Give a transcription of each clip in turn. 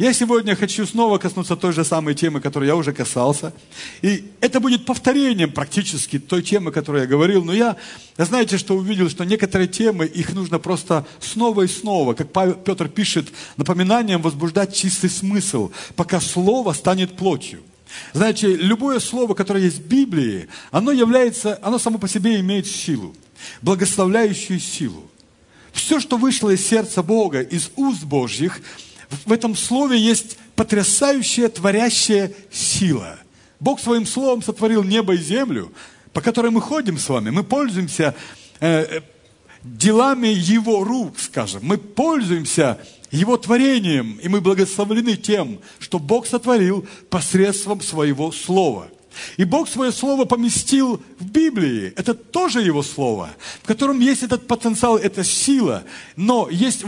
Я сегодня хочу снова коснуться той же самой темы, которой я уже касался. И это будет повторением практически той темы, о которой я говорил. Но я, знаете, что увидел, что некоторые темы, их нужно просто снова и снова, как Петр пишет, напоминанием возбуждать чистый смысл, пока слово станет плотью. Знаете, любое слово, которое есть в Библии, оно само по себе имеет силу, благословляющую силу. Все, что вышло из сердца Бога, из уст Божьих, в этом слове есть потрясающая творящая сила. Бог своим словом сотворил небо и землю, по которой мы ходим с вами. Мы пользуемся делами Его рук, скажем. Мы пользуемся Его творением, и мы благословлены тем, что Бог сотворил посредством Своего Слова. И Бог Свое Слово поместил в Библии. Это тоже Его Слово, в котором есть этот потенциал, эта сила. Но есть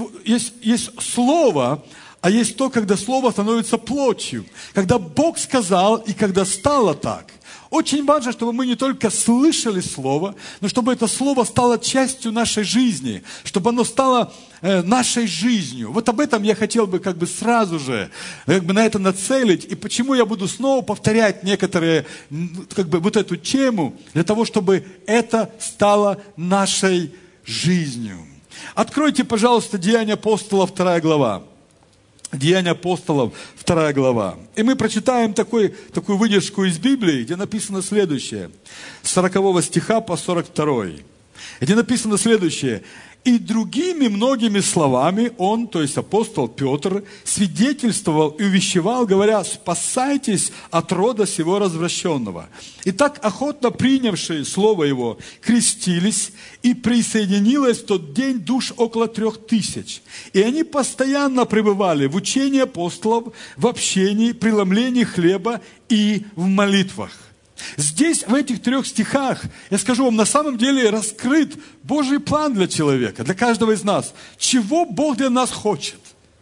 Слово, а есть то, когда Слово становится плотью. Когда Бог сказал, и когда стало так. Очень важно, чтобы мы не только слышали Слово, но чтобы это Слово стало частью нашей жизни, чтобы оно стало нашей жизнью. Вот об этом я хотел бы сразу же на это нацелить. И почему я буду снова повторять некоторые, вот эту тему, для того, чтобы это стало нашей жизнью. Откройте, пожалуйста, Деяния апостолов, 2 глава. Деяния апостолов, 2 глава. И мы прочитаем такую выдержку из Библии, где написано следующее. С 40 стиха по 42. Где написано следующее. «И другими многими словами он, то есть апостол Петр, свидетельствовал и увещевал, говоря, спасайтесь от рода сего развращенного. И так охотно принявшие слово его крестились, и присоединилось в тот день душ около 3000. И они постоянно пребывали в учении апостолов, в общении, преломлении хлеба и в молитвах». Здесь, в этих 3 стихах, я скажу вам, на самом деле раскрыт Божий план для человека, для каждого из нас. Чего Бог для нас хочет.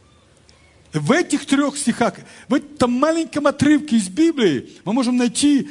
В этих 3 стихах, в этом маленьком отрывке из Библии мы можем найти,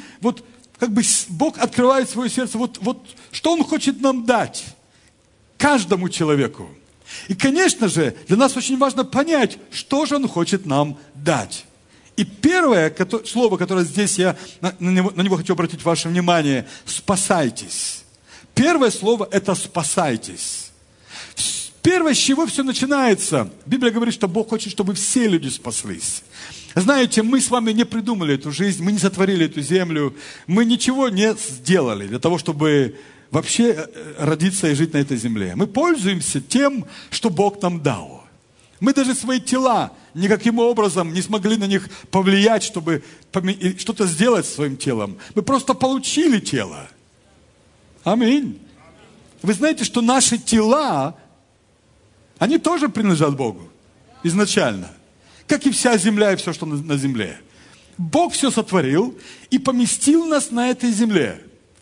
Бог открывает свое сердце, что Он хочет нам дать, каждому человеку. И, конечно же, для нас очень важно понять, что же Он хочет нам дать. И первое слово, которое здесь я на него хочу обратить ваше внимание, спасайтесь. Первое слово это спасайтесь. Первое, с чего все начинается. Библия говорит, что Бог хочет, чтобы все люди спаслись. Знаете, мы с вами не придумали эту жизнь, мы не сотворили эту землю, мы ничего не сделали для того, чтобы вообще родиться и жить на этой земле. Мы пользуемся тем, что Бог нам дал. Мы даже свои тела никаким образом не смогли на них повлиять, чтобы что-то сделать с своим телом. Мы просто получили тело. Аминь. Вы знаете, что наши тела, они тоже принадлежат Богу изначально. Как и вся земля и все, что на земле. Бог все сотворил и поместил нас на этой земле.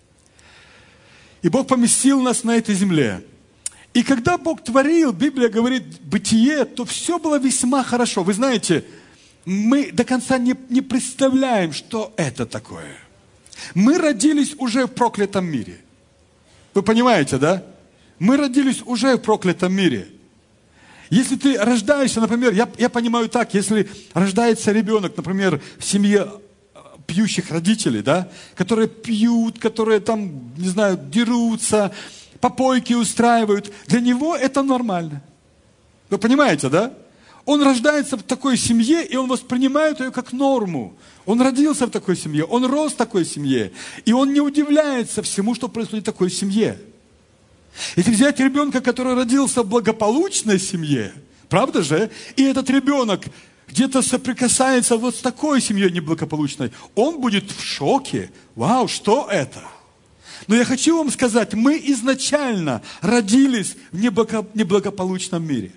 И Бог поместил нас на этой земле. И когда Бог творил, Библия говорит, бытие, то все было весьма хорошо. Вы знаете, мы до конца не представляем, что это такое. Мы родились уже в проклятом мире. Вы понимаете, да? Мы родились уже в проклятом мире. Если ты рождаешься, например, я понимаю так, если рождается ребенок, например, в семье пьющих родителей, да, которые пьют, которые там, не знаю, дерутся, попойки устраивают, для него это нормально. Вы понимаете, да? Он рождается в такой семье, и он воспринимает ее как норму. Он родился в такой семье, он рос в такой семье, и он не удивляется всему, что происходит в такой семье. Если взять ребенка, который родился в благополучной семье, правда же, и этот ребенок где-то соприкасается вот с такой семьей неблагополучной, он будет в шоке. Вау, что это? Но я хочу вам сказать, мы изначально родились в неблагополучном мире.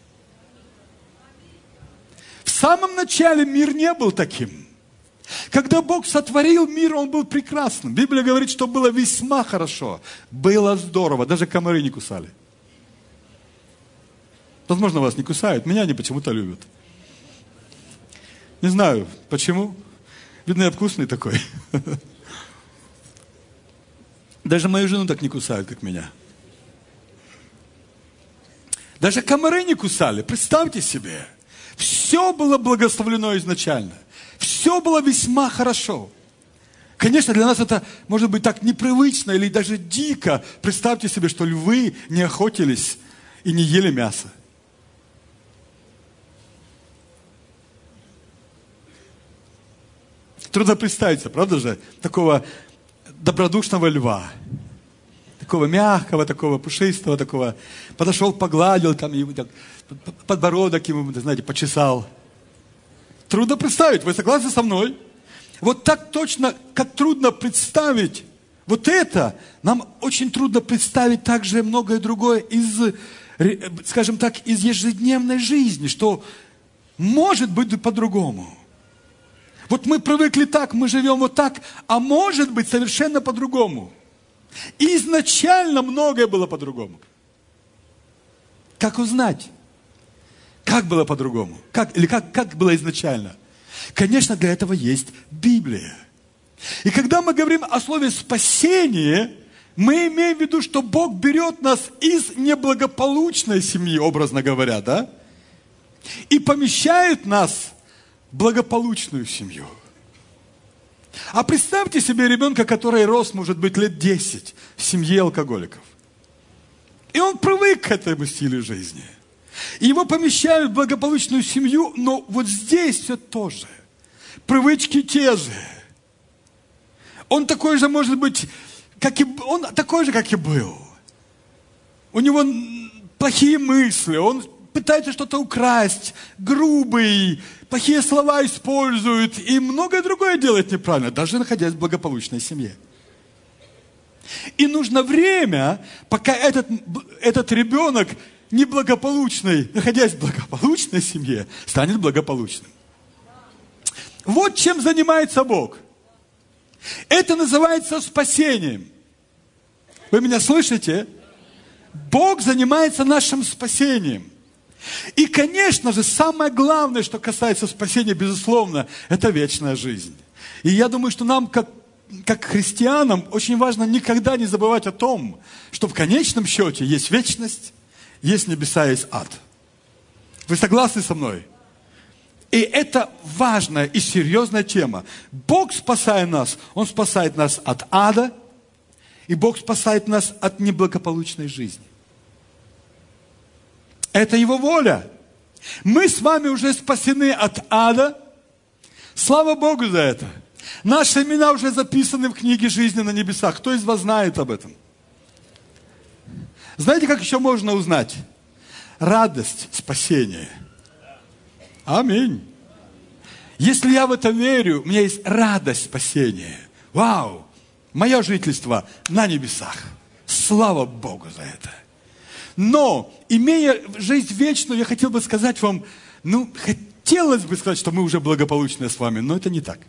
В самом начале мир не был таким. Когда Бог сотворил мир, он был прекрасным. Библия говорит, что было весьма хорошо. Было здорово. Даже комары не кусали. Возможно, вас не кусают. Меня они почему-то любят. Не знаю, почему. Видно, я вкусный такой. Даже мою жену так не кусают, как меня. Даже комары не кусали. Представьте себе. Все было благословлено изначально. Все было весьма хорошо. Конечно, для нас это может быть так непривычно или даже дико. Представьте себе, что львы не охотились и не ели мясо. Трудно представить, правда же, такого добродушного льва. Такого мягкого, такого пушистого, такого. Подошел, погладил, там, ему, так, подбородок ему, знаете, почесал. Трудно представить, вы согласны со мной? Вот так точно, как трудно представить вот это, нам очень трудно представить также многое другое из, скажем так, из ежедневной жизни, что может быть по-другому. Вот мы привыкли так, мы живем вот так, а может быть совершенно по-другому. И изначально многое было по-другому. Как узнать? Как было по-другому? Как было изначально? Конечно, для этого есть Библия. И когда мы говорим о слове «спасение», мы имеем в виду, что Бог берет нас из неблагополучной семьи, образно говоря, да? И помещает нас в благополучную семью. А представьте себе ребенка, который рос, может быть, лет 10 в семье алкоголиков. И он привык к этому стилю жизни. И его помещают в благополучную семью, но вот здесь все то же. Привычки те же. Он такой же, может быть, он такой же, как и был. У него плохие мысли, он пытается что-то украсть, грубый, плохие слова использует и многое другое делает неправильно, даже находясь в благополучной семье. И нужно время, пока этот ребенок неблагополучный, находясь в благополучной семье, станет благополучным. Вот чем занимается Бог. Это называется спасением. Вы меня слышите? Бог занимается нашим спасением. И, конечно же, самое главное, что касается спасения, безусловно, это вечная жизнь. И я думаю, что нам, как христианам, очень важно никогда не забывать о том, что в конечном счете есть вечность, есть небеса, есть ад. Вы согласны со мной? И это важная и серьезная тема. Бог, спасая нас, Он спасает нас от ада, и Бог спасает нас от неблагополучной жизни. Это Его воля. Мы с вами уже спасены от ада. Слава Богу за это. Наши имена уже записаны в книге жизни на небесах. Кто из вас знает об этом? Знаете, как еще можно узнать? Радость спасения. Аминь. Если я в это верю, у меня есть радость спасения. Вау! Мое жительство на небесах. Слава Богу за это. Но, имея жизнь вечную, я хотел бы сказать вам, хотелось бы сказать, что мы уже благополучны с вами, но это не так.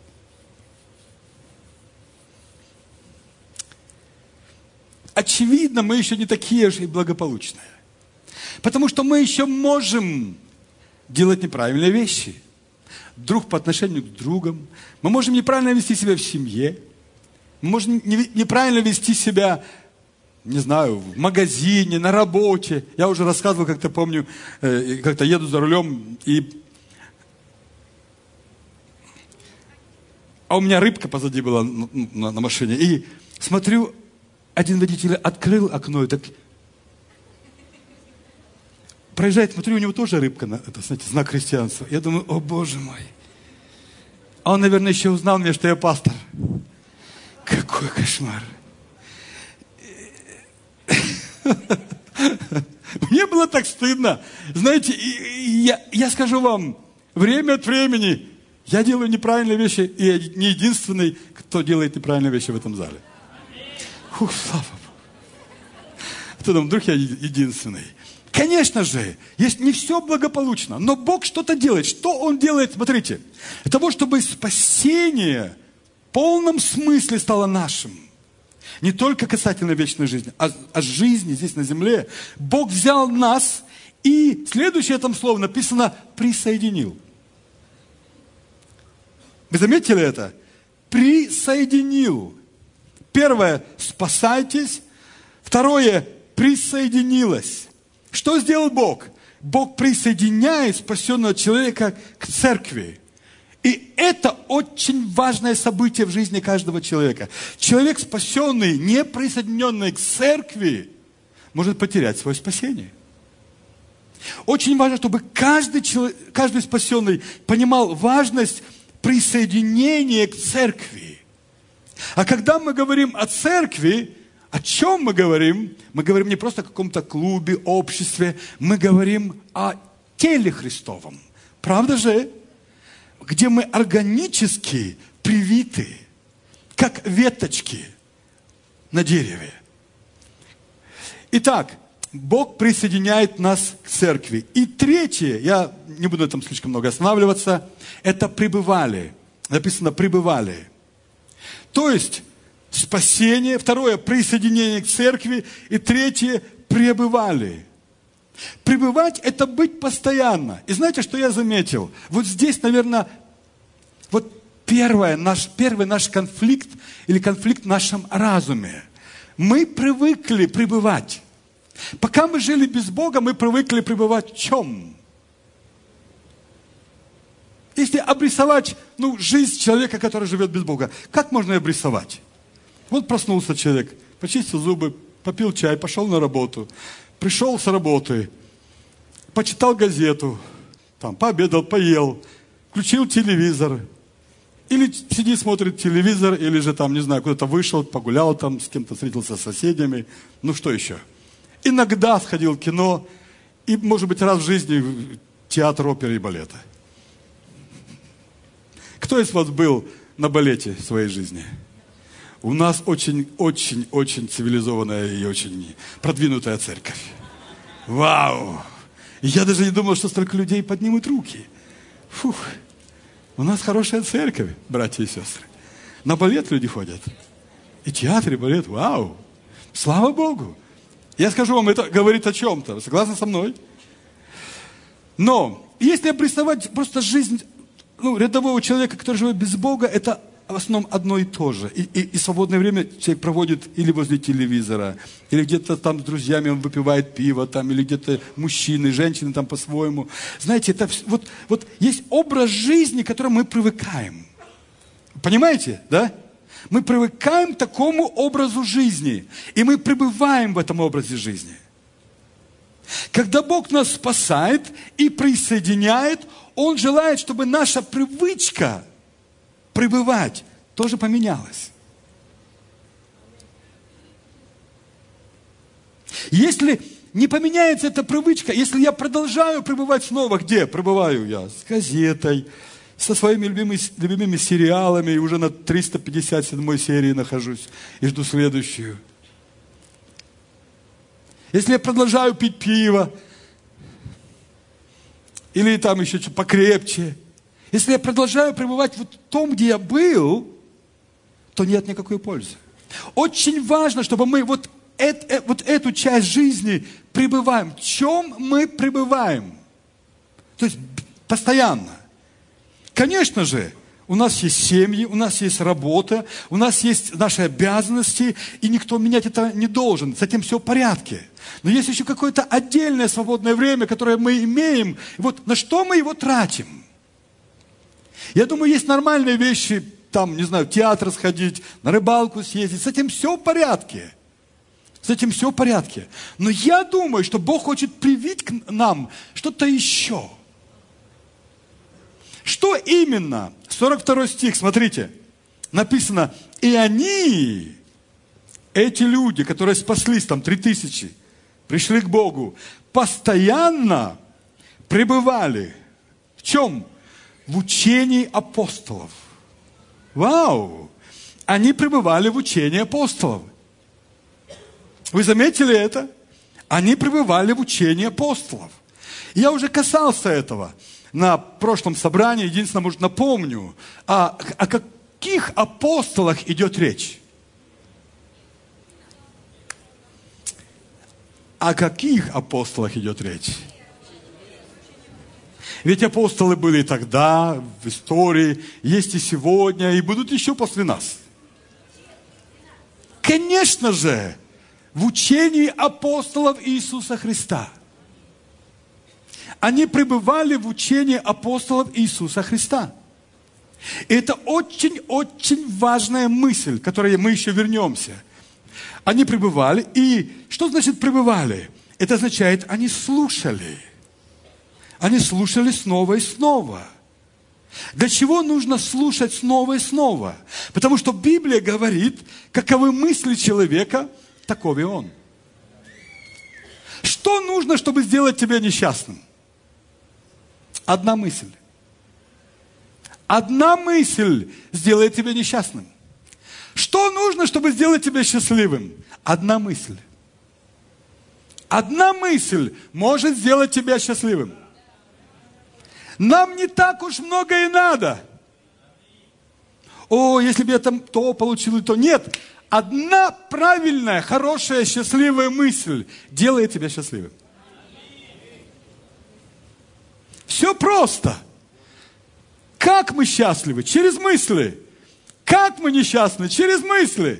Очевидно, мы еще не такие же и благополучные. Потому что мы еще можем делать неправильные вещи. Друг по отношению к другам. Мы можем неправильно вести себя в семье. Мы можем неправильно вести себя, не знаю, в магазине, на работе. Я уже рассказывал, как-то помню, как-то еду за рулем, а у меня рыбка позади была на машине. И смотрю, один водитель открыл окно и так проезжает, смотрю, у него тоже рыбка, это, знаете, знак христианства. Я думаю, о Боже мой. А он, наверное, еще узнал меня, что я пастор. Какой кошмар. Мне было так стыдно. Знаете, я скажу вам, время от времени я делаю неправильные вещи, и я не единственный, кто делает неправильные вещи в этом зале. Фух, слава Богу. Кто там, вдруг я единственный? Конечно же, есть не все благополучно, но Бог что-то делает. Что Он делает? Смотрите, для того, чтобы спасение в полном смысле стало нашим, не только касательно вечной жизни, а жизни здесь на земле, Бог взял нас и, следующее там слово написано, присоединил. Вы заметили это? Присоединил. Первое, спасайтесь. Второе, присоединилось. Что сделал Бог? Бог присоединяет спасенного человека к церкви. И это очень важное событие в жизни каждого человека. Человек, спасенный, не присоединенный к церкви, может потерять свое спасение. Очень важно, чтобы каждый спасенный понимал важность присоединения к церкви. А когда мы говорим о церкви, о чем мы говорим? Мы говорим не просто о каком-то клубе, обществе, мы говорим о теле Христовом. Правда же? Где мы органически привиты, как веточки на дереве. Итак, Бог присоединяет нас к церкви. И третье, я не буду на этом слишком много останавливаться, это пребывали. Написано пребывали. То есть спасение, второе присоединение к церкви, и третье пребывали. Пребывать – это быть постоянно. И знаете, что я заметил? Вот здесь, наверное, вот первый наш конфликт или конфликт в нашем разуме. Мы привыкли пребывать. Пока мы жили без Бога, мы привыкли пребывать в чем? Если обрисовать жизнь человека, который живет без Бога, как можно ее обрисовать? Вот проснулся человек, почистил зубы, попил чай, пошел на работу, пришел с работы, почитал газету, пообедал, поел, включил телевизор, или сидит, смотрит телевизор, или же куда-то вышел, погулял с кем-то, встретился с соседями, что еще? Иногда сходил в кино, и, может быть, раз в жизни в театр оперы и балета. Кто из вас был на балете в своей жизни? У нас очень цивилизованная и очень продвинутая церковь. Вау! Я даже не думал, что столько людей поднимут руки. Фух! У нас хорошая церковь, братья и сестры. На балет люди ходят. И театр, и балет. Вау! Слава Богу! Я скажу вам, это говорит о чем-то. Вы согласны со мной? Но, если обрисовать просто жизнь рядового человека, который живет без Бога, это в основном одно и то же. И свободное время человек проводит или возле телевизора, или где-то с друзьями он выпивает пиво, или где-то мужчины, женщины по-своему. Знаете, это вот есть образ жизни, к которому мы привыкаем. Понимаете, да? Мы привыкаем к такому образу жизни, и мы пребываем в этом образе жизни. Когда Бог нас спасает и присоединяет, Он желает, чтобы наша привычка пребывать тоже поменялась. Если не поменяется эта привычка, если я продолжаю пребывать снова, где пребываю я? С газетой, со своими любимыми сериалами, и уже на 357 серии нахожусь и жду следующую. Если я продолжаю пить пиво, или еще что-то покрепче, если я продолжаю пребывать в том, где я был, то нет никакой пользы. Очень важно, чтобы мы вот эту часть жизни пребываем. В чем мы пребываем? То есть постоянно. Конечно же, у нас есть семьи, у нас есть работа, у нас есть наши обязанности, и никто менять это не должен. С этим все в порядке. Но есть еще какое-то отдельное свободное время, которое мы имеем. Вот на что мы его тратим? Я думаю, есть нормальные вещи, в театр сходить, на рыбалку съездить. С этим все в порядке. С этим все в порядке. Но я думаю, что Бог хочет привить к нам что-то еще. Что именно? 42 стих, смотрите. Написано, и они, эти люди, которые спаслись, 3000, пришли к Богу, постоянно пребывали. В чем? В учении апостолов. Вау! Они пребывали в учении апостолов. Вы заметили это? Они пребывали в учении апостолов. Я уже касался этого на прошлом собрании. Единственное, может, напомню, о каких апостолах идет речь? О каких апостолах идет речь? Ведь апостолы были и тогда, в истории, есть и сегодня, и будут еще после нас. Конечно же, в учении апостолов Иисуса Христа. Они пребывали в учении апостолов Иисуса Христа. И это очень-очень важная мысль, к которой мы еще вернемся. Они пребывали, и что значит пребывали? Это означает, они слушали. Они слушали снова и снова. Для чего нужно слушать снова и снова? Потому что Библия говорит, каковы мысли человека, таков и он. Что нужно, чтобы сделать тебя несчастным? Одна мысль. Одна мысль сделает тебя несчастным. Что нужно, чтобы сделать тебя счастливым? Одна мысль. Одна мысль может сделать тебя счастливым. Нам не так уж много и надо. О, если бы я там то получил и то. Нет. Одна правильная, хорошая, счастливая мысль делает тебя счастливым. Все просто. Как мы счастливы? Через мысли. Как мы несчастны? Через мысли.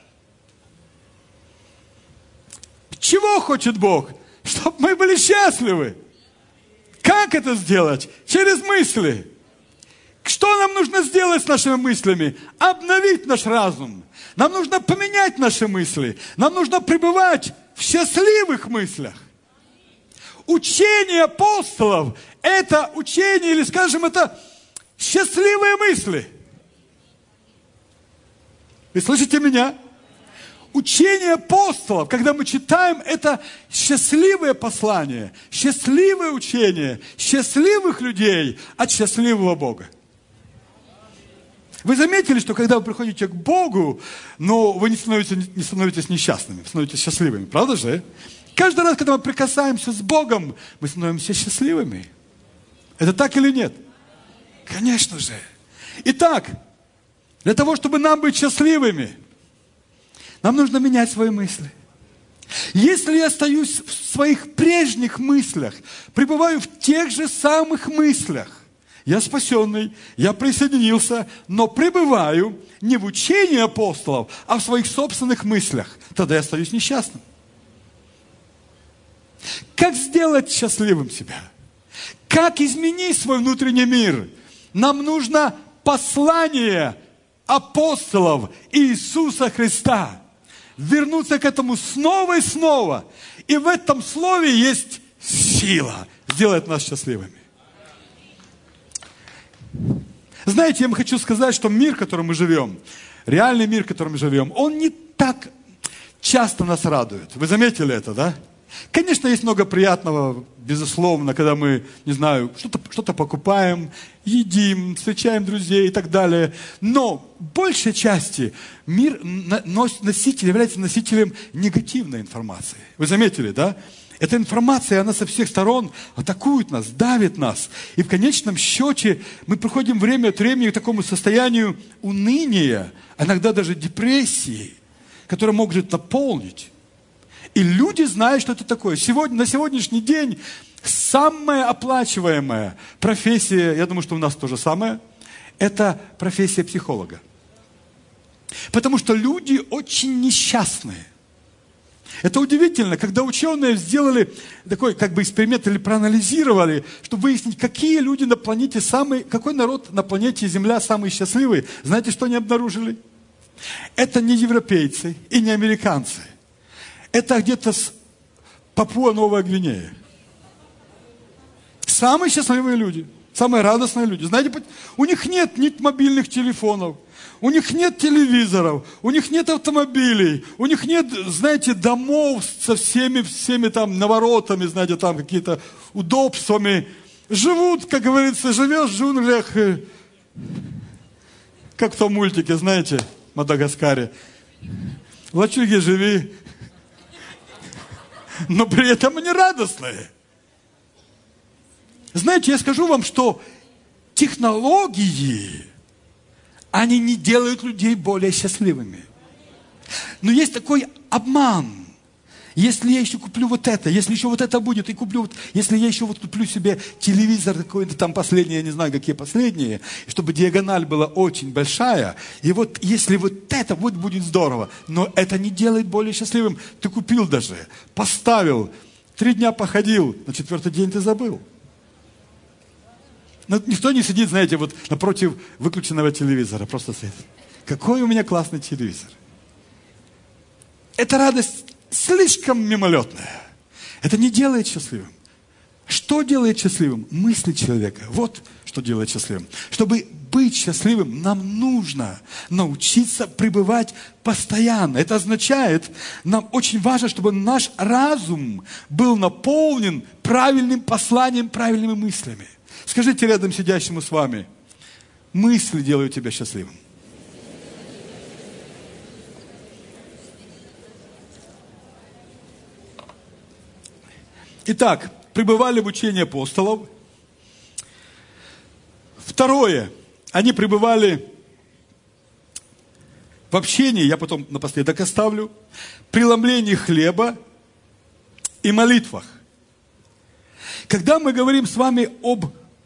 Чего хочет Бог? Чтобы мы были счастливы. Как это сделать? Через мысли. Что нам нужно сделать с нашими мыслями? Обновить наш разум. Нам нужно поменять наши мысли. Нам нужно пребывать в счастливых мыслях. Учение апостолов – это учение, или скажем, это счастливые мысли. Вы слышите меня? Учение апостолов, когда мы читаем, это счастливое послание, счастливое учение, счастливых людей от счастливого Бога. Вы заметили, что когда вы приходите к Богу, но вы не становитесь несчастными, становитесь счастливыми, правда же? Каждый раз, когда мы прикасаемся с Богом, мы становимся счастливыми. Это так или нет? Конечно же. Итак, для того, чтобы нам быть счастливыми, нам нужно менять свои мысли. Если я остаюсь в своих прежних мыслях, пребываю в тех же самых мыслях, я спасенный, я присоединился, но пребываю не в учении апостолов, а в своих собственных мыслях, тогда я остаюсь несчастным. Как сделать счастливым себя? Как изменить свой внутренний мир? Нам нужно послание апостолов Иисуса Христа. Вернуться к этому снова и снова. И в этом слове есть сила сделать нас счастливыми. Знаете, я вам хочу сказать, что мир, в котором мы живем, реальный мир, в котором мы живем, он не так часто нас радует. Вы заметили это, да? Конечно, есть много приятного, безусловно, когда мы, не знаю, что-то покупаем, едим, встречаем друзей и так далее. Но в большей части мир является носителем негативной информации. Вы заметили, да? Эта информация, она со всех сторон атакует нас, давит нас. И в конечном счете мы приходим время от времени к такому состоянию уныния, иногда даже депрессии, которая может наполнить. И люди знают, что это такое. На сегодняшний день самая оплачиваемая профессия, я думаю, что у нас то же самое, это профессия психолога. Потому что люди очень несчастные. Это удивительно, когда ученые сделали такой эксперимент или проанализировали, чтобы выяснить, какие люди на планете какой народ на планете Земля самый счастливый. Знаете, что они обнаружили? Это не европейцы и не американцы. Это где-то с Папуа-Новая Гвинея. Самые счастливые люди, самые радостные люди. Знаете, у них нет ни мобильных телефонов, у них нет телевизоров, у них нет автомобилей, у них нет, знаете, домов со всеми там наворотами, знаете, там какие-то удобствами. Живут, как говорится, живешь в джунглях, как в том мультике, знаете, в Мадагаскаре. В лачуге живи. Но при этом они радостные. Знаете, я скажу вам, что технологии, они не делают людей более счастливыми. Но есть такой обман. Если я еще куплю вот это, если еще вот это будет, и куплю вот, если я еще вот куплю себе телевизор какой-то там последний, я не знаю, какие последние, чтобы диагональ была очень большая, и вот если вот это вот будет здорово, но это не делает более счастливым. Ты купил даже, поставил, 3 дня походил, на 4-й день ты забыл. Но никто не сидит, знаете, вот напротив выключенного телевизора. Просто стоит. Какой у меня классный телевизор. Эта радость слишком мимолетная. Это не делает счастливым. Что делает счастливым? Мысли человека. Вот что делает счастливым. Чтобы быть счастливым, нам нужно научиться пребывать постоянно. Это означает, нам очень важно, чтобы наш разум был наполнен правильным посланием, правильными мыслями. Скажите рядом сидящему с вами, мысли делают тебя счастливым. Итак, пребывали в учении апостолов. Второе. Они пребывали в общении, я потом напоследок оставлю, преломлении хлеба и молитвах. Когда мы говорим с вами об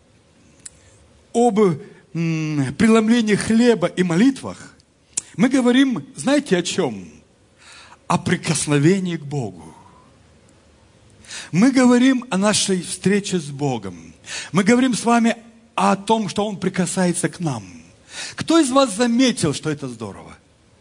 преломлении хлеба и молитвах, мы говорим, знаете, о чем? О прикосновении к Богу. Мы говорим о нашей встрече с Богом. Мы говорим с вами о том, что Он прикасается к нам. Кто из вас заметил, что это здорово?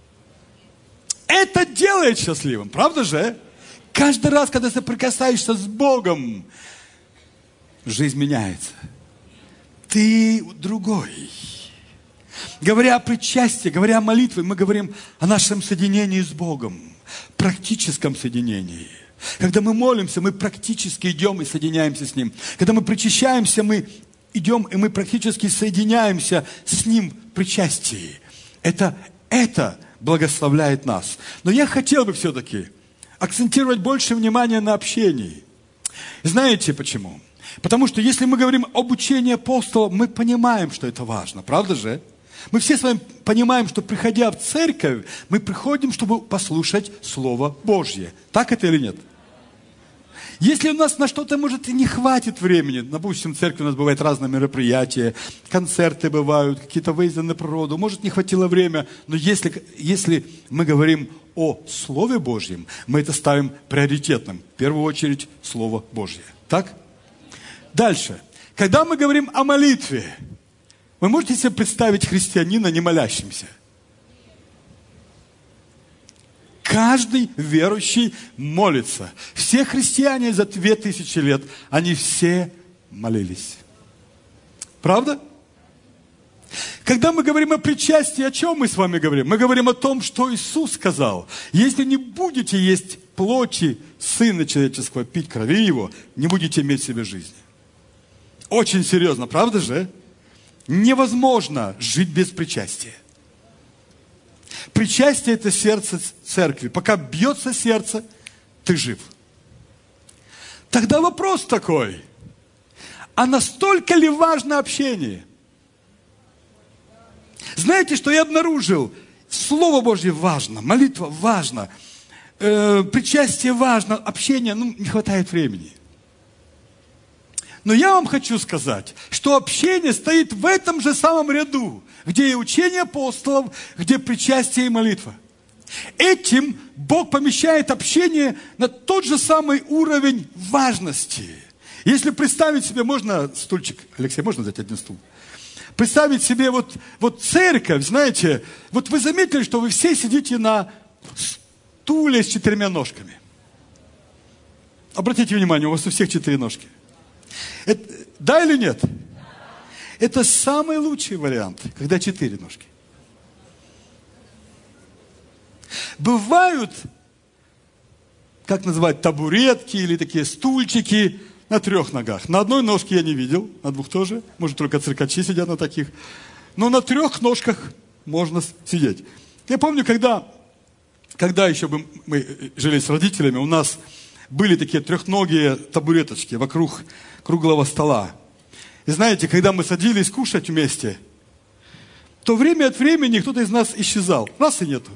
Это делает счастливым, правда же? Каждый раз, когда ты соприкасаешься с Богом, жизнь меняется. Ты другой. Говоря о причастии, говоря о молитве, мы говорим о нашем соединении с Богом, практическом соединении. Когда мы молимся, мы практически идем и соединяемся с Ним. Когда мы причащаемся, мы идем и мы практически соединяемся с Ним в причастии. Это благословляет нас. Но я хотел бы все-таки акцентировать больше внимания на общении. Знаете почему? Потому что если мы говорим об учении апостолов, мы понимаем, что это важно. Правда же? Мы все с вами понимаем, что приходя в церковь, мы приходим, чтобы послушать Слово Божье. Так это или нет? Если у нас на что-то, может, и не хватит времени, допустим, в церкви у нас бывают разные мероприятия, концерты бывают, какие-то выезды на природу, может, не хватило времени, но если мы говорим о Слове Божьем, мы это ставим приоритетным. В первую очередь, Слово Божье. Так? Дальше. Когда мы говорим о молитве, вы можете себе представить христианина не молящимся? Каждый верующий молится. Все христиане за 2000 лет, они все молились. Правда? Когда мы говорим о причастии, о чем мы с вами говорим? Мы говорим о том, что Иисус сказал. Если не будете есть плоти Сына Человеческого, пить крови Его, не будете иметь в себе жизни. Очень серьезно, правда же? Невозможно жить без причастия. Причастие – это сердце церкви. Пока бьется сердце, ты жив. Тогда вопрос такой. А настолько ли важно общение? Знаете, что я обнаружил? Слово Божье важно, молитва важна, причастие важно, общение, не хватает времени. Но я вам хочу сказать, что общение стоит в этом же самом ряду, где и учение апостолов, где причастие и молитва. Этим Бог помещает общение на тот же самый уровень важности. Если представить себе, можно стульчик, Алексей, можно взять один стул? Представить себе вот церковь, знаете, вот вы заметили, что вы все сидите на стуле с 4 ножками. Обратите внимание, у вас у всех 4 ножки. Да или нет? Это самый лучший вариант, когда 4 ножки. Бывают, как называть, табуретки или такие стульчики на 3 ногах. На одной ножке я не видел, на 2 тоже. Может, только циркачи сидят на таких. Но на 3 ножках можно сидеть. Я помню, когда еще мы жили с родителями, у нас были такие 3-ногие табуреточки вокруг круглого стола. И знаете, когда мы садились кушать вместе, то время от времени кто-то из нас исчезал. Раз и нету.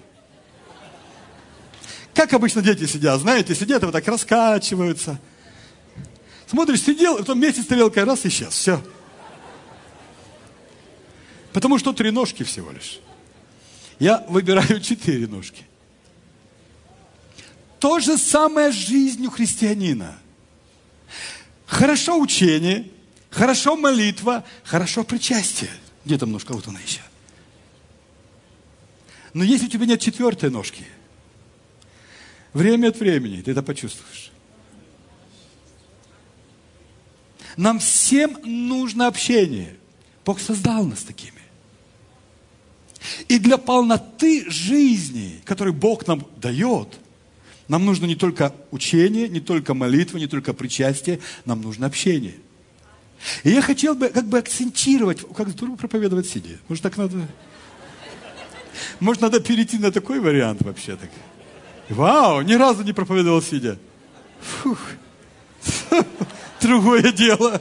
Как обычно дети сидят, знаете, сидят и вот так раскачиваются. Смотришь, сидел, и потом вместе с тарелкой раз исчез. Все. Потому что 3 ножки всего лишь. Я выбираю 4 ножки. То же самое с жизнью христианина. Хорошо учение, хорошо молитва, хорошо причастие. Где там ножка? Вот она еще. Но если у тебя нет четвертой ножки, время от времени ты это почувствуешь. Нам всем нужно общение. Бог создал нас такими. И для полноты жизни, которую Бог нам дает, нам нужно не только учение, не только молитва, не только причастие, нам нужно общение. И я хотел бы как бы акцентировать, как здорово проповедовать сидя. Может, так надо? Может, надо перейти на такой вариант вообще так. Вау, ни разу не проповедовал сидя. Фух. Другое дело.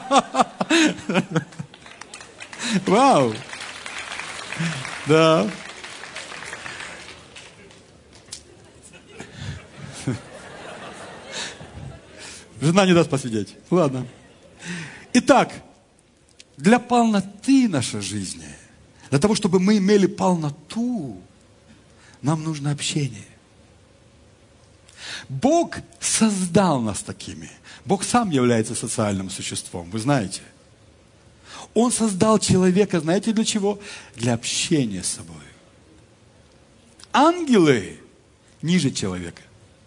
Вау. Да. Жена не даст посидеть. Ладно. Итак, для полноты нашей жизни, для того, чтобы мы имели полноту, нам нужно общение. Бог создал нас такими. Бог сам является социальным существом, вы знаете. Он создал человека, знаете для чего? Для общения с собой. Ангелы ниже человека.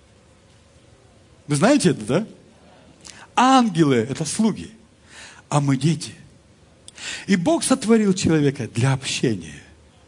Вы знаете это, да? Ангелы – это слуги, а мы дети. И Бог сотворил человека для общения.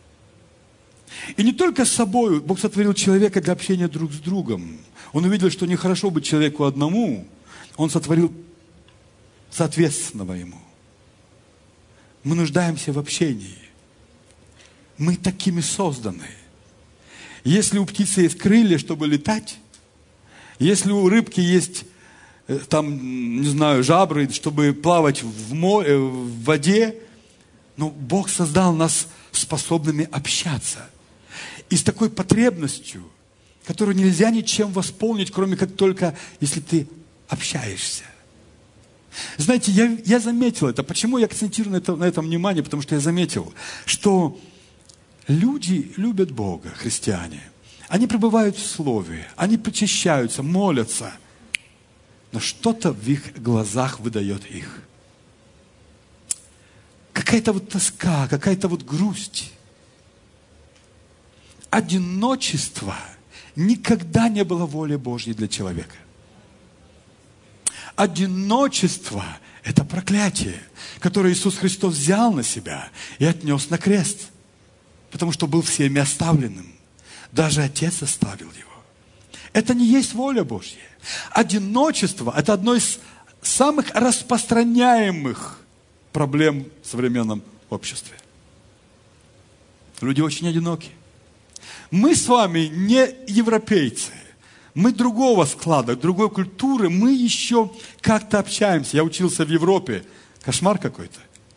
И не только с собой, Бог сотворил человека для общения друг с другом. Он увидел, что нехорошо быть человеку одному. Он сотворил соответственного ему. Мы нуждаемся в общении. Мы такими созданы. Если у птицы есть крылья, чтобы летать, если у рыбки есть там, не знаю, жабры, чтобы плавать в море, в воде, но Бог создал нас способными общаться. И с такой потребностью, которую нельзя ничем восполнить, кроме как только, если ты общаешься. Знаете, я заметил это. Почему я акцентирую на этом внимание? Потому что я заметил, что люди любят Бога, христиане. Они пребывают в Слове, они причащаются, молятся. Но что-то в их глазах выдает их. Какая-то вот тоска, какая-то вот грусть. Одиночество никогда не было волей Божьей для человека. Одиночество – это проклятие, которое Иисус Христос взял на себя и отнес на крест, потому что был всеми оставленным. Даже Отец оставил его. Это не есть воля Божья. Одиночество – это одно из самых распространяемых проблем в современном обществе. Люди очень одиноки. Мы с вами не европейцы. Мы другого склада, другой культуры. Мы еще как-то общаемся. Я учился в Европе. Кошмар какой-то.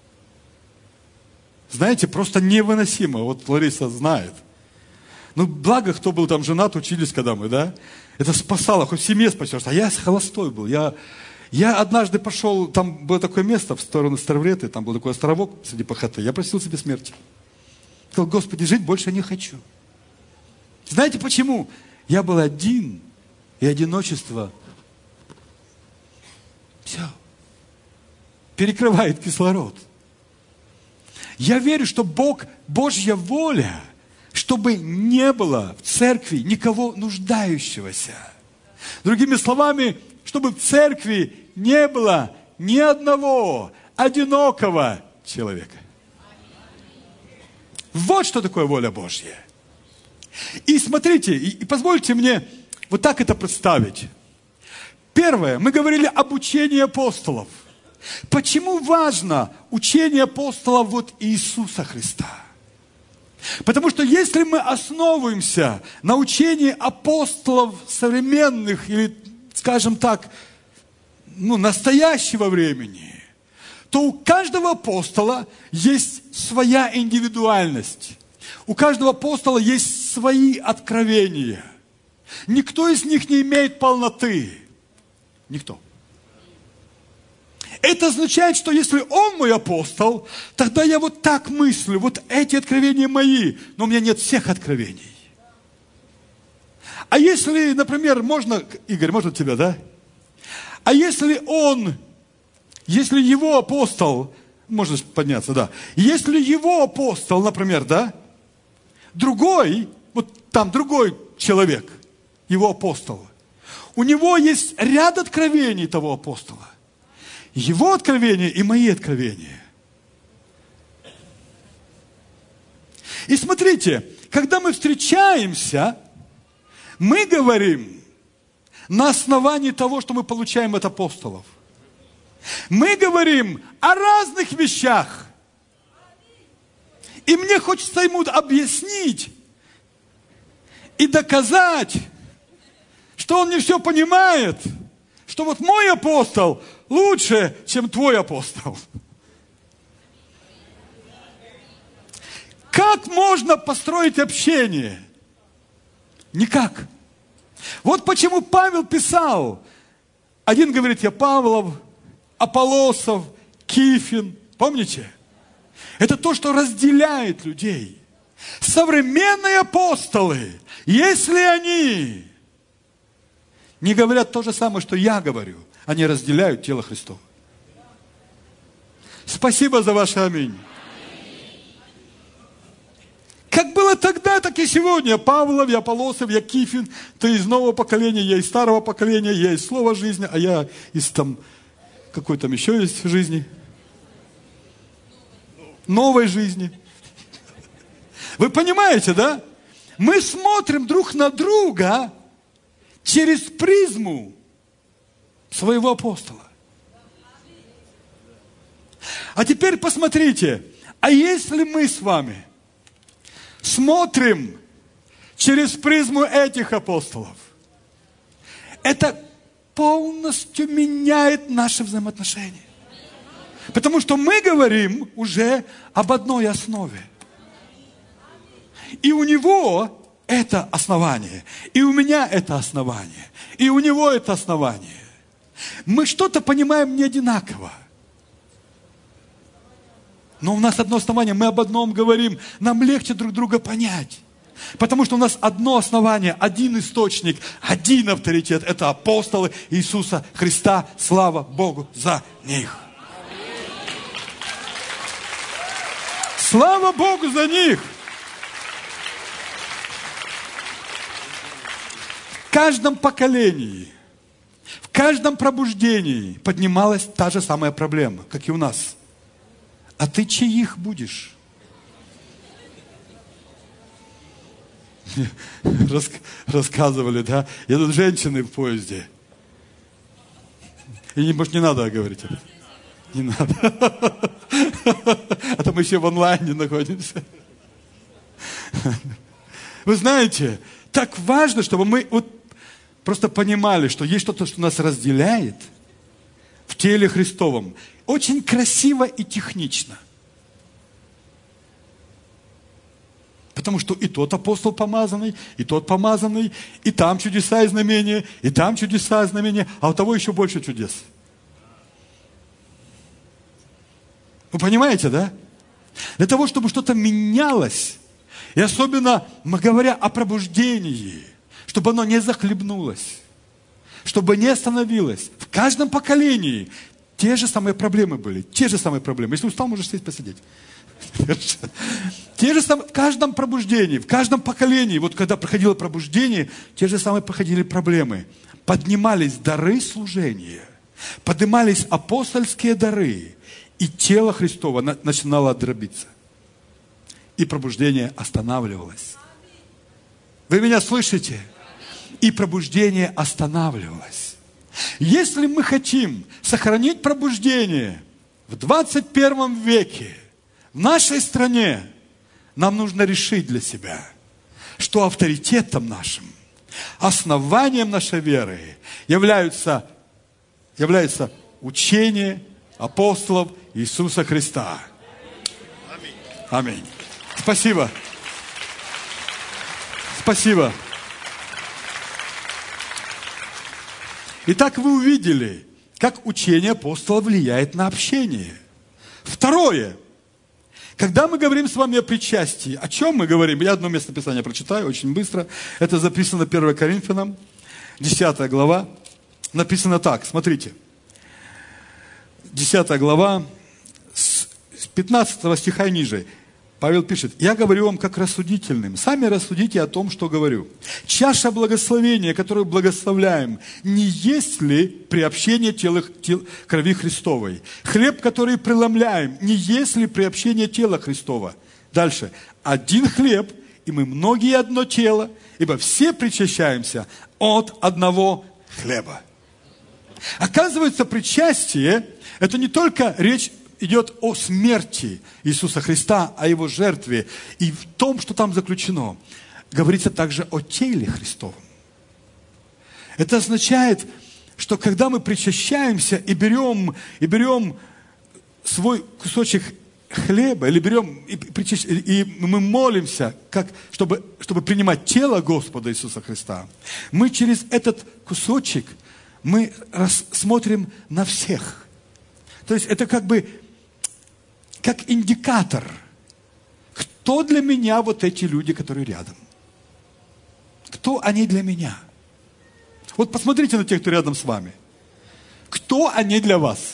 Знаете, просто невыносимо. Вот Лариса знает. Ну, благо, кто был там женат, учились, когда мы, да? Это спасало, хоть в семье спасешься. А я холостой был. Я однажды пошел, там было такое место в сторону Старовреты, там был такой островок среди пахоты. Я просил себе смерти. Сказал: Господи, жить больше не хочу. Знаете почему? Я был один, и одиночество все перекрывает кислород. Я верю, что Божья воля, чтобы не было в церкви никого нуждающегося. Другими словами, чтобы в церкви не было ни одного одинокого человека. Вот что такое воля Божья. И смотрите, и позвольте мне вот так это представить. Первое, мы говорили об учении апостолов. Почему важно учение апостолов вот Иисуса Христа? Потому что если мы основываемся на учении апостолов современных, или, скажем так, настоящего времени, то у каждого апостола есть своя индивидуальность. У каждого апостола есть свои откровения. Никто из них не имеет полноты. Никто. Это означает, что если он мой апостол, тогда я вот так мыслю, вот эти откровения мои, но у меня нет всех откровений. А если, например, можно, Игорь, можно тебя, да? А если он Если его апостол, можно подняться, да. Если его апостол, например, да, другой, вот там другой человек, его апостол, у него есть ряд откровений того апостола. Его откровения и мои откровения. И смотрите, когда мы встречаемся, мы говорим на основании того, что мы получаем от апостолов. Мы говорим о разных вещах. И мне хочется ему объяснить и доказать, что он не все понимает, что вот мой апостол лучше, чем твой апостол. Как можно построить общение? Никак. Вот почему Павел писал. Один говорит, я Павлов, Аполлосов, Кифин. Помните? Это то, что разделяет людей. Современные апостолы, если они не говорят то же самое, что я говорю, они разделяют тело Христово. Спасибо за ваше аминь. Как было тогда, так и сегодня. Павлов, я Аполлосов, я Кифин. Ты из нового поколения, я из старого поколения, я из слова жизни, а я из там, какой там еще есть жизни? Новой жизни. Вы понимаете, да? Мы смотрим друг на друга через призму своего апостола. А теперь посмотрите, а если мы с вами смотрим через призму этих апостолов, это полностью меняет наши взаимоотношения. Потому что мы говорим уже об одной основе. И у него это основание, и у меня это основание, и у него это основание. Мы что-то понимаем не одинаково. Но у нас одно основание, мы об одном говорим, нам легче друг друга понять. Потому что у нас одно основание, один источник, один авторитет. Это апостолы Иисуса Христа. Слава Богу за них. Слава Богу за них. В каждом поколении, в каждом пробуждении поднималась та же самая проблема, как и у нас. А ты чьих будешь? Рассказывали, да? Едут женщины в поезде. И, может, не надо говорить это. Не надо. А то мы еще в онлайне находимся. Вы знаете, так важно, чтобы мы вот просто понимали, что есть что-то, что нас разделяет в теле Христовом. Очень красиво и технично. Потому что и тот апостол помазанный, и тот помазанный, и там чудеса и знамения, и там чудеса и знамения, а у того еще больше чудес. Вы понимаете, да? Для того, чтобы что-то менялось, и особенно, говоря о пробуждении, чтобы оно не захлебнулось, чтобы не остановилось. В каждом поколении те же самые проблемы были, те же самые проблемы. Если устал, можешь сесть посидеть. Те же самые, в каждом пробуждении, в каждом поколении, вот когда проходило пробуждение, те же самые проходили проблемы. Поднимались дары служения, поднимались апостольские дары, и тело Христово начинало дробиться. И пробуждение останавливалось. Вы меня слышите? И пробуждение останавливалось. Если мы хотим сохранить пробуждение в 21 веке, в нашей стране, нам нужно решить для себя, что авторитетом нашим, основанием нашей веры является учение апостолов Иисуса Христа. Аминь. Спасибо. Спасибо. Итак, вы увидели, как учение апостола влияет на общение. Второе. Когда мы говорим с вами о причастии, о чем мы говорим? Я одно место Писания прочитаю очень быстро. Это записано 1 Коринфянам, 10 глава. Написано так, смотрите. 10 глава, с 15 стиха и ниже. Павел пишет: «Я говорю вам как рассудительным. Сами рассудите о том, что говорю. Чаша благословения, которую благословляем, не есть ли приобщение крови Христовой? Хлеб, который преломляем, не есть ли приобщение тела Христова?» Дальше. «Один хлеб, и мы многие одно тело, ибо все причащаемся от одного хлеба». Оказывается, причастие – это не только речь идет о смерти Иисуса Христа, о Его жертве и в том, что там заключено. Говорится также о теле Христовом. Это означает, что когда мы причащаемся и берем свой кусочек хлеба, или берем и мы молимся, чтобы принимать тело Господа Иисуса Христа, мы через этот кусочек мы смотрим на всех. То есть это как индикатор. Кто для меня вот эти люди, которые рядом? Кто они для меня? Вот посмотрите на тех, кто рядом с вами. Кто они для вас?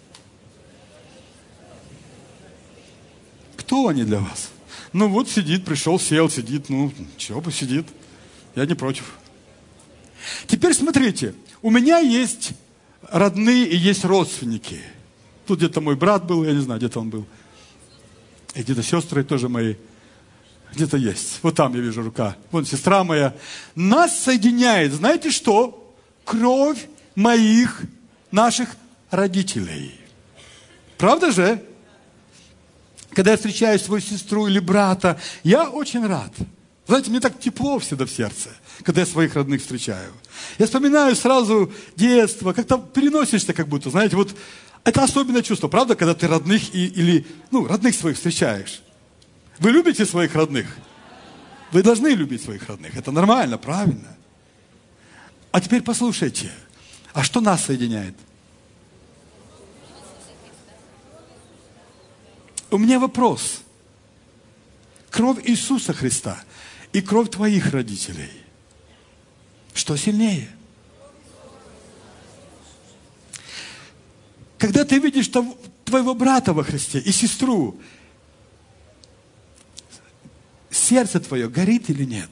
Кто они для вас? Ну вот сидит, пришел, сел, сидит. Ну, чего бы сидит. Я не против. Теперь смотрите. У меня есть родные и есть родственники. Тут где-то мой брат был, я не знаю, где-то он был. И где-то сестры тоже мои. Где-то есть. Вот там я вижу рука. Вон сестра моя. Нас соединяет, знаете что? Кровь наших родителей. Правда же? Когда я встречаю свою сестру или брата, я очень рад. Знаете, мне так тепло всегда в сердце, когда я своих родных встречаю. Я вспоминаю сразу детство, как-то переносишься как будто, знаете, вот это особенное чувство, правда, когда ты родных родных своих встречаешь. Вы любите своих родных? Вы должны любить своих родных. Это нормально, правильно. А теперь послушайте, а что нас соединяет? У меня вопрос. Кровь Иисуса Христа и кровь твоих родителей. Что сильнее? Когда ты видишь твоего брата во Христе и сестру, сердце твое горит или нет?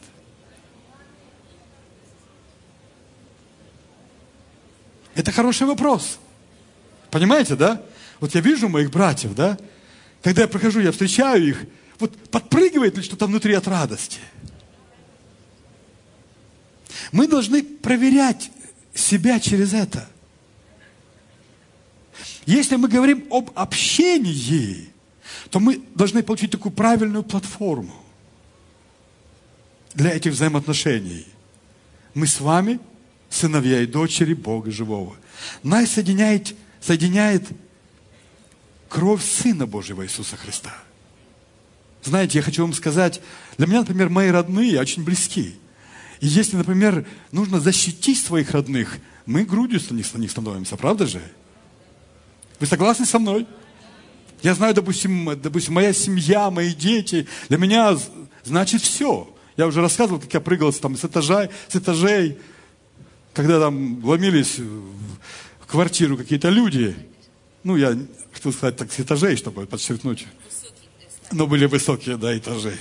Это хороший вопрос. Понимаете, да? Вот я вижу моих братьев, да? Когда я прохожу, я встречаю их, вот подпрыгивает ли что-то внутри от радости? Мы должны проверять себя через это. Если мы говорим об общении, то мы должны получить такую правильную платформу для этих взаимоотношений. Мы с вами сыновья и дочери Бога живого. Нас соединяет кровь Сына Божьего Иисуса Христа. Знаете, я хочу вам сказать, для меня, например, мои родные очень близки. И если, например, нужно защитить своих родных, мы грудью на них становимся, правда же? Вы согласны со мной? Я знаю, допустим, моя семья, мои дети, для меня значит все. Я уже рассказывал, как я прыгал там с этажей, когда там вломились в квартиру какие-то люди. Ну, я хотел сказать так, с этажей, чтобы подчеркнуть. Но были высокие, да, этажи.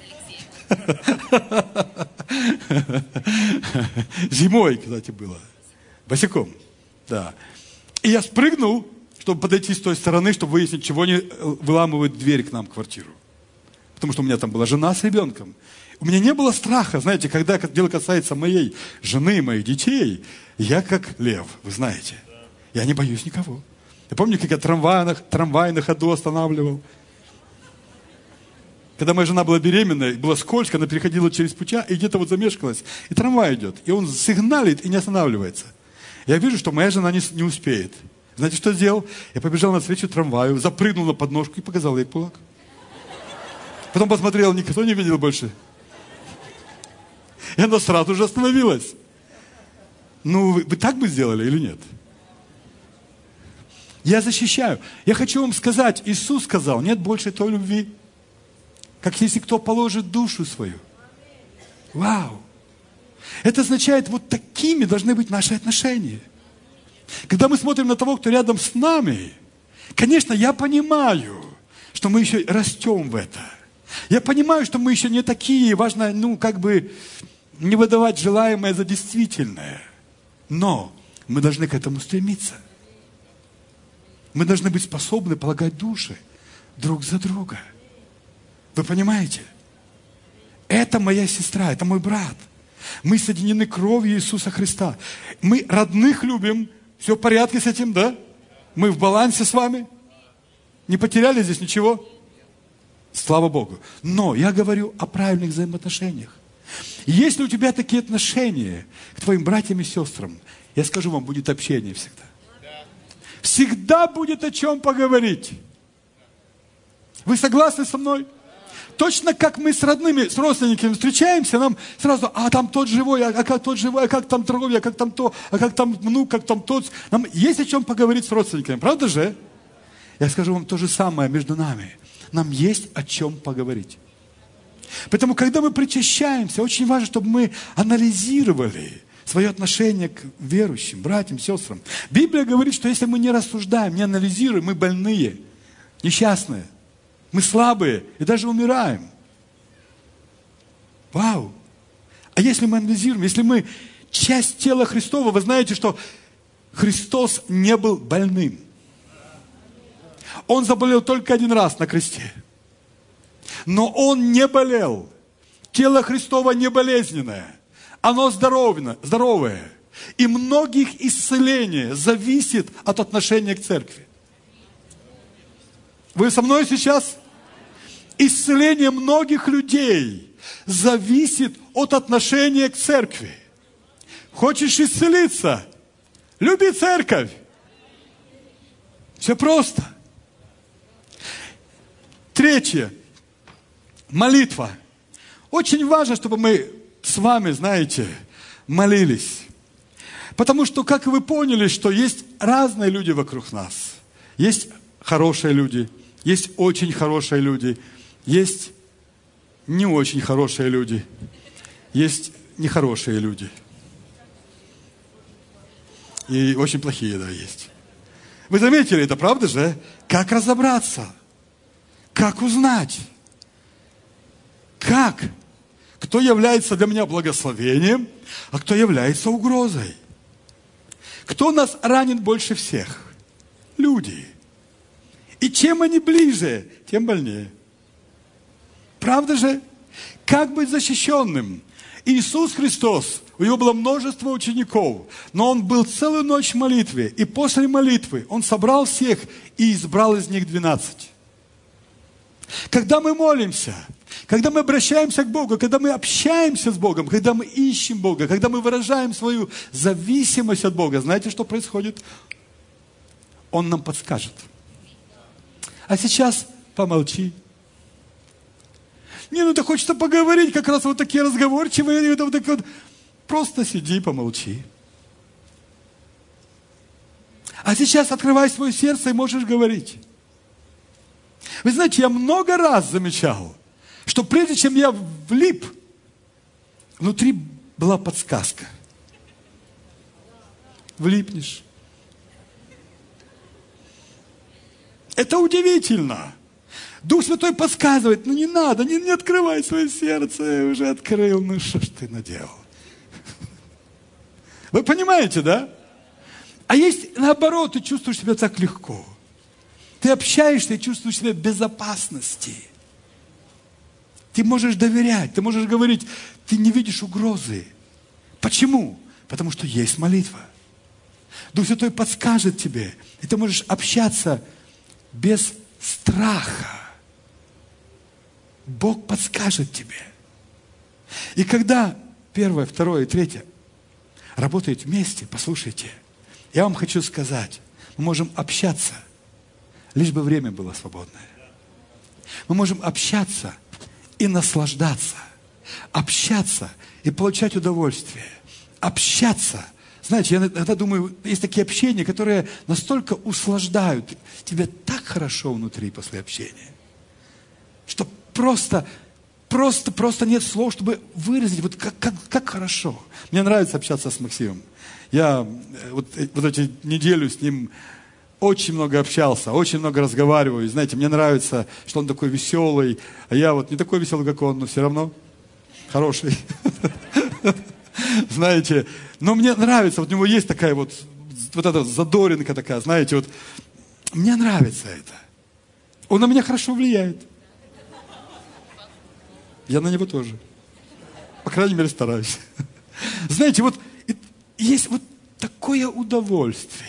Зимой, кстати, было. Босиком, да. И я спрыгнул, чтобы подойти с той стороны, чтобы выяснить, чего они выламывают дверь к нам в квартиру. Потому что у меня там была жена с ребенком. У меня не было страха, знаете, когда дело касается моей жены, моих детей, я как лев, вы знаете. Я не боюсь никого. Я помню, как я трамвай на ходу останавливал. Когда моя жена была беременна, было скользко, она переходила через путя и где-то вот замешкалась. И трамвай идет, и он сигналит и не останавливается. Я вижу, что моя жена не успеет. Знаете, что сделал? Я побежал навстречу трамваю, запрыгнул на подножку и показал ей кулак. Потом посмотрел, никто не видел больше. И она сразу же остановилась. Ну, вы так бы сделали или нет? Я защищаю. Я хочу вам сказать, Иисус сказал, нет больше той любви, как если кто положит душу свою. Вау! Это означает, вот такими должны быть наши отношения. Когда мы смотрим на того, кто рядом с нами, Конечно, я понимаю, что мы еще растем в это. Я понимаю, что мы еще не такие, важно, не выдавать желаемое за действительное. Но мы должны к этому стремиться. Мы должны быть способны полагать души друг за друга. Вы понимаете? Это моя сестра, это мой брат. Мы соединены кровью Иисуса Христа. Мы родных любим. Все в порядке с этим, да? Мы в балансе с вами. Не потеряли здесь ничего? Слава Богу. Но я говорю о правильных взаимоотношениях. Если у тебя такие отношения к твоим братьям и сестрам, я скажу вам, будет общение всегда. Всегда будет о чем поговорить. Вы согласны со мной? Точно как мы с родными, с родственниками встречаемся, нам сразу, там тот живой, как тот живой, а как там торговля, а как там то, а как там внук, как там тот. Нам есть о чем поговорить с родственниками, правда же? Я скажу вам то же самое между нами. Нам есть о чем поговорить. Поэтому, когда мы причащаемся, очень важно, чтобы мы анализировали свое отношение к верующим, братьям, сестрам. Библия говорит, что если мы не рассуждаем, не анализируем, мы больные, несчастные, мы слабые и даже умираем. Вау! А если мы анализируем, если мы часть тела Христова, вы знаете, что Христос не был больным. Он заболел только один раз на кресте. Но Он не болел. Тело Христово не болезненное. Оно здоровое. И многих исцеление зависит от отношения к церкви. Вы со мной сейчас? Исцеление многих людей зависит от отношения к церкви. Хочешь исцелиться? Люби церковь. Все просто. Третье. Молитва. Очень важно, чтобы мы с вами, знаете, молились. Потому что, как вы поняли, что есть разные люди вокруг нас. Есть хорошие люди, есть очень хорошие люди, есть не очень хорошие люди, есть нехорошие люди. И очень плохие, да, есть. Вы заметили это, правда же? Как разобраться? Как узнать? Как? Кто является для меня благословением, а кто является угрозой? Кто нас ранит больше всех? Люди. И чем они ближе, тем больнее. Правда же? Как быть защищенным? Иисус Христос, у Него было множество учеников, но Он был целую ночь в молитве, и после молитвы Он собрал всех и избрал из них 12. Когда мы молимся, когда мы обращаемся к Богу, когда мы общаемся с Богом, когда мы ищем Бога, когда мы выражаем свою зависимость от Бога, знаете, что происходит? Он нам подскажет. А сейчас помолчи. Да хочется поговорить, как раз вот такие разговорчивые, вот такие вот. Просто сиди, помолчи. А сейчас открывай свое сердце и можешь говорить. Вы знаете, я много раз замечал, что прежде чем я влип, внутри была подсказка. Влипнешь. Это удивительно. Дух Святой подсказывает, не надо, не открывай свое сердце, уже открыл, что ж ты наделал? Вы понимаете, да? А есть наоборот, ты чувствуешь себя так легко. Ты общаешься и чувствуешь себя в безопасности. Ты можешь доверять, ты можешь говорить, ты не видишь угрозы. Почему? Потому что есть молитва. Дух Святой подскажет тебе, и ты можешь общаться без страха. Бог подскажет тебе. И когда первое, второе и третье работают вместе, послушайте, я вам хочу сказать, мы можем общаться, лишь бы время было свободное. Мы можем общаться и наслаждаться, общаться и получать удовольствие, общаться. Знаете, я иногда думаю, есть такие общения, которые настолько услаждают. Тебе так хорошо внутри после общения, что просто нет слов, чтобы выразить, вот как хорошо. Мне нравится общаться с Максимом. Я вот эти неделю с ним очень много общался, очень много разговариваю. И, знаете, мне нравится, что он такой веселый, а я вот не такой веселый, как он, но все равно хороший. Знаете, но мне нравится, вот у него есть такая вот эта задоринка такая, знаете, вот мне нравится это. Он на меня хорошо влияет. Я на него тоже. По крайней мере, стараюсь. Знаете, вот есть вот такое удовольствие.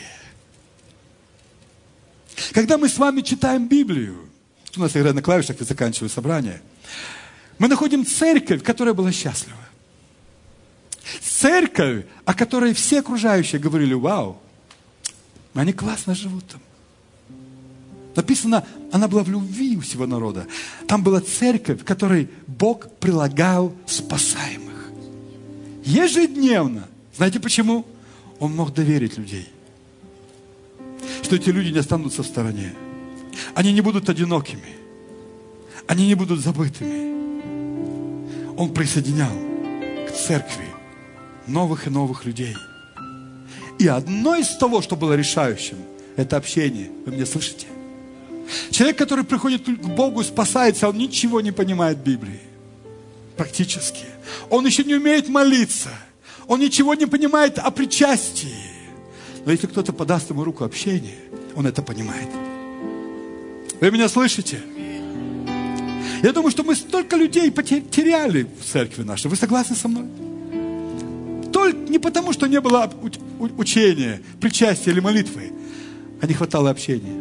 Когда мы с вами читаем Библию, у нас играет на клавишах, я заканчиваю собрание, мы находим церковь, которая была счастлива. Церковь, о которой все окружающие говорили: вау, они классно живут там. Написано, она была в любви у всего народа. Там была церковь, в которой Бог прилагал спасаемых. Ежедневно. Знаете почему? Он мог доверить людей. Что эти люди не останутся в стороне. Они не будут одинокими. Они не будут забытыми. Он присоединял к церкви новых и новых людей. И одно из того, что было решающим, это общение. Вы меня слышите? Человек, который приходит к Богу, спасается, он ничего не понимает в Библии. Практически. Он еще не умеет молиться. Он ничего не понимает о причастии. Но если кто-то подаст ему руку общения, он это понимает. Вы меня слышите? Я думаю, что мы столько людей потеряли в церкви нашей. Вы согласны со мной? Только не потому, что не было учения, причастия или молитвы, а не хватало общения.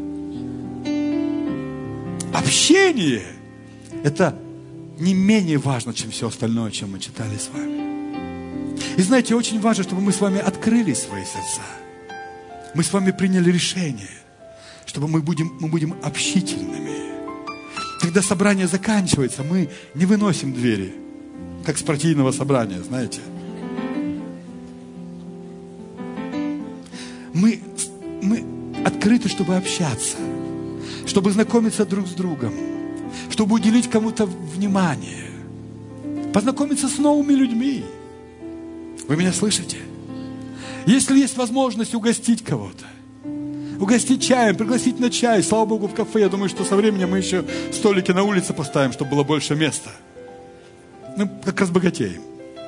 Общение – это не менее важно, чем все остальное, чем мы читали с вами. И знаете, очень важно, чтобы мы с вами открыли свои сердца. Мы с вами приняли решение, чтобы мы будем общительными. Когда собрание заканчивается, мы не выносим двери, как с партийного собрания, знаете. Мы открыты, чтобы общаться, чтобы знакомиться друг с другом, чтобы уделить кому-то внимание, познакомиться с новыми людьми. Вы меня слышите? Если есть возможность угостить кого-то, угостить чаем, пригласить на чай, слава Богу, в кафе, я думаю, что со временем мы еще столики на улице поставим, чтобы было больше места. Мы как разбогатеем.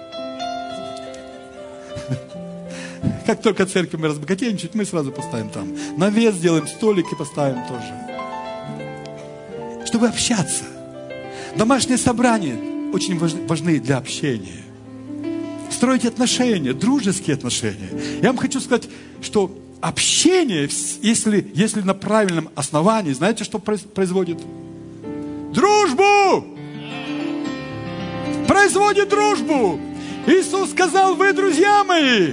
Как только церковь мы разбогатеем, чуть мы сразу поставим там. Навес сделаем, столики поставим тоже. Чтобы общаться. Домашние собрания очень важны для общения. Строить отношения, дружеские отношения. Я вам хочу сказать, что общение, если на правильном основании, знаете, что производит? Дружбу! Производит дружбу! Иисус сказал: вы друзья мои!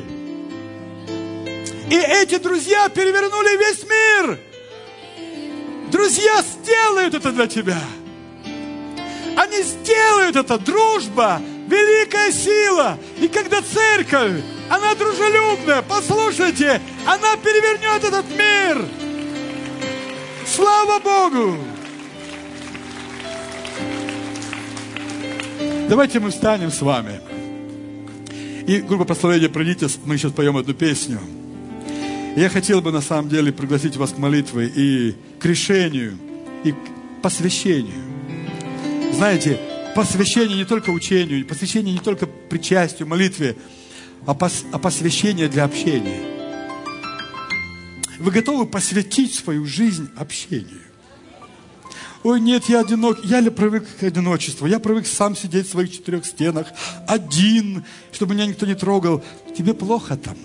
И эти друзья перевернули весь мир. Друзья сделают это для тебя. Они сделают это. Дружба – великая сила. И когда церковь, она дружелюбная, послушайте, она перевернет этот мир. Слава Богу! Давайте мы встанем с вами. И группа прославления «Пройдите», мы сейчас поем одну песню. Я хотел бы на самом деле пригласить вас к молитве и к решению, и к посвящению. Знаете, посвящение не только учению, посвящение не только причастию, молитве, а посвящение для общения. Вы готовы посвятить свою жизнь общению? Ой, нет, я одинок, я привык к одиночеству, я привык сам сидеть в своих 4 стенах, один, чтобы меня никто не трогал. Тебе плохо там.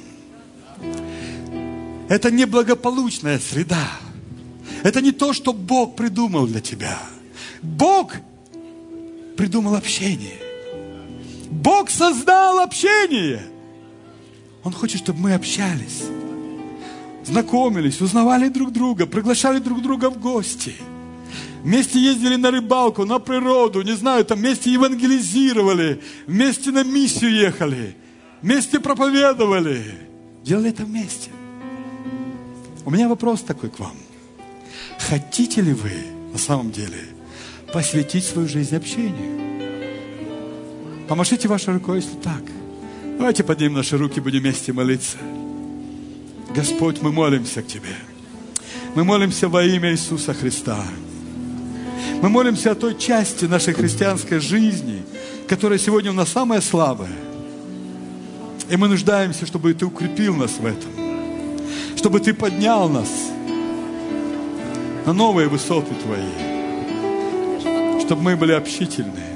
Это неблагополучная среда. Это не то, что Бог придумал для тебя. Бог придумал общение. Бог создал общение. Он хочет, чтобы мы общались, знакомились, узнавали друг друга, приглашали друг друга в гости. Вместе ездили на рыбалку, на природу, не знаю, там вместе евангелизировали, вместе на миссию ехали, вместе проповедовали. Делали это вместе. У меня вопрос такой к вам. Хотите ли вы на самом деле посвятить свою жизнь общению? Помашите вашей рукой, если так. Давайте поднимем наши руки, будем вместе молиться. Господь, мы молимся к Тебе. Мы молимся во имя Иисуса Христа. Мы молимся о той части нашей христианской жизни, которая сегодня у нас самая слабая. И мы нуждаемся, чтобы Ты укрепил нас в этом. Чтобы Ты поднял нас на новые высоты Твои. Чтобы мы были общительные.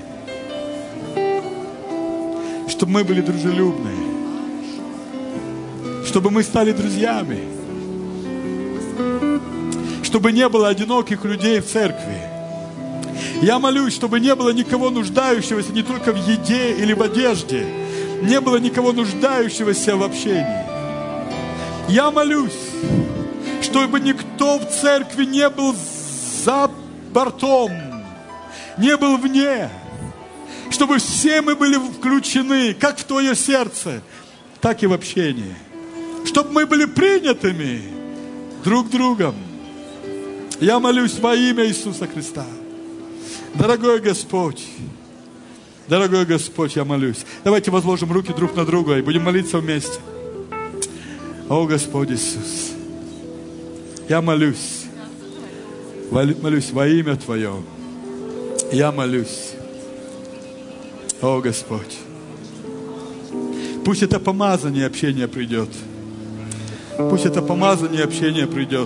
Чтобы мы были дружелюбные. Чтобы мы стали друзьями. Чтобы не было одиноких людей в церкви. Я молюсь, чтобы не было никого нуждающегося не только в еде или в одежде. Не было никого нуждающегося в общении. Я молюсь, чтобы никто в церкви не был за бортом, не был вне. Чтобы все мы были включены, как в Твое сердце, так и в общении. Чтобы мы были принятыми друг другом. Я молюсь во имя Иисуса Христа. Дорогой Господь, я молюсь. Давайте возложим руки друг на друга и будем молиться вместе. О, Господь Иисус, я молюсь во имя Твое. Я молюсь. О, Господь, пусть это помазание общения придет. Пусть это помазание общения придет.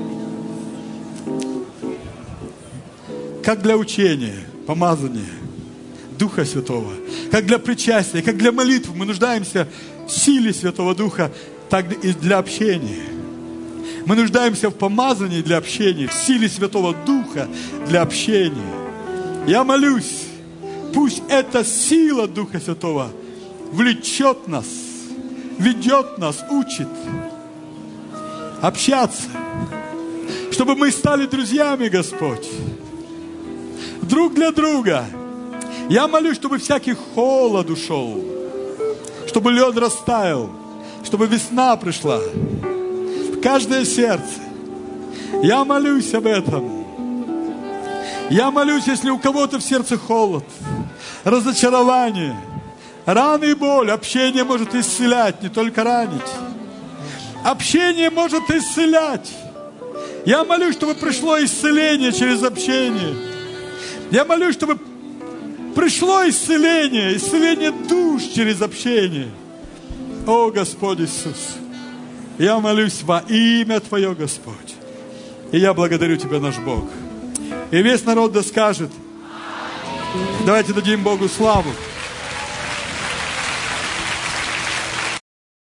Как для учения, помазания Духа Святого, как для причастия, как для молитвы мы нуждаемся в силе Святого Духа, так и для общения. Мы нуждаемся в помазании для общения, в силе Святого Духа для общения. Я молюсь, пусть эта сила Духа Святого влечет нас, ведет нас, учит общаться, чтобы мы стали друзьями, Господь, друг для друга. Я молюсь, чтобы всякий холод ушел, чтобы лед растаял, чтобы весна пришла в каждое сердце. Я молюсь об этом. Я молюсь, если у кого-то в сердце холод, разочарование, раны и боль. Общение может исцелять, не только ранить. Общение может исцелять. Я молюсь, чтобы пришло исцеление через общение. Я молюсь, чтобы пришло исцеление душ через общение. О, Господь Иисус, я молюсь во имя Твое, Господь. И я благодарю Тебя, наш Бог. И весь народ да скажет: давайте дадим Богу славу.